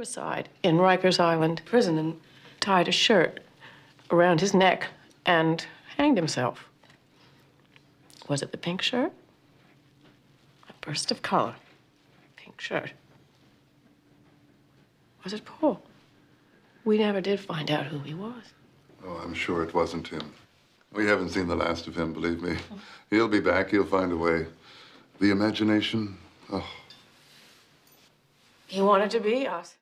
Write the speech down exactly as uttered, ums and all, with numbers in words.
suicide in Rikers Island prison and tied a shirt around his neck and hanged himself. Was it the pink shirt? A burst of color. Pink shirt. Was it Paul? We never did find out who he was. Oh, I'm sure it wasn't him. We haven't seen the last of him, believe me. He'll be back. He'll find a way. The imagination, oh. He wanted to be us.